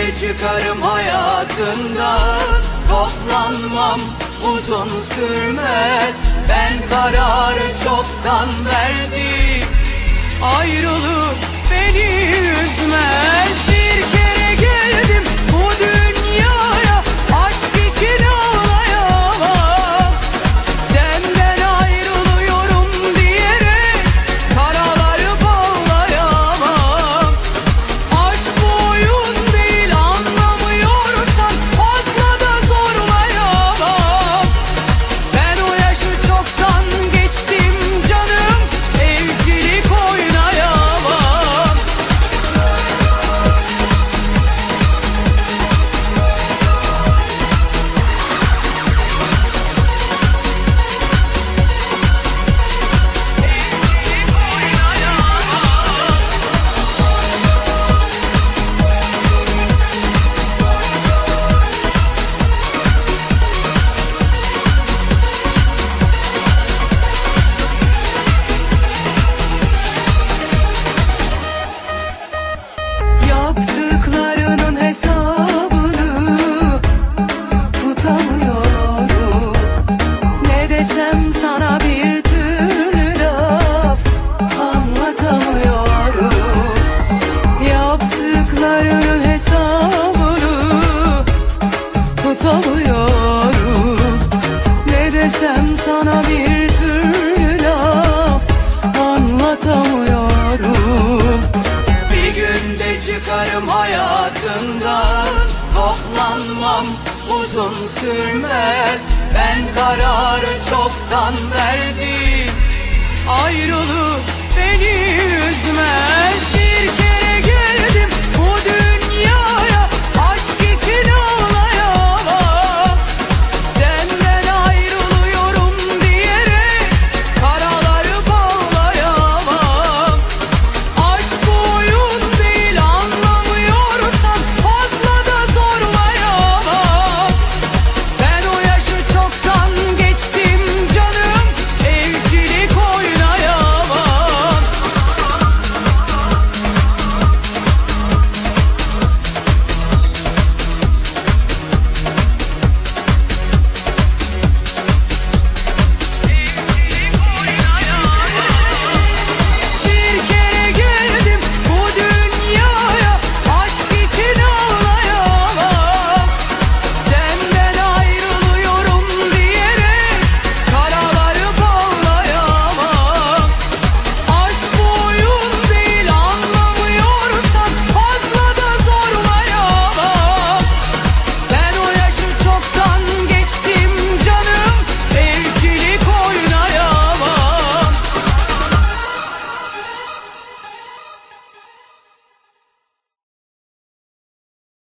çıkarım hayatından. Toplanmam uzun sürmez, ben kararı çoktan verdim. Ayrılık beni üzmez. Bir kere geldim bu dünyaya, aşk için ağlayamam. Senden ayrılıyorum diyerek karaları bağlayamam. Aşk bu oyun değil, anlamıyorsan fazla da zorlayamam. Ben o yaşı çoktan geçtim canım, evcilik oynayamam. Yaptıklarının hesabını tutamıyorum. Ne desem sana bir türlü laf anlatamıyorum. Yaptıklarının hesabını tutamıyorum. Ne desem sana bir türlü laf anlatamıyorum. Bir günde çıkarım hayatından, toplanmam uzun sürmez, ben kararı çoktan verdim. Ayrılık beni üzmez.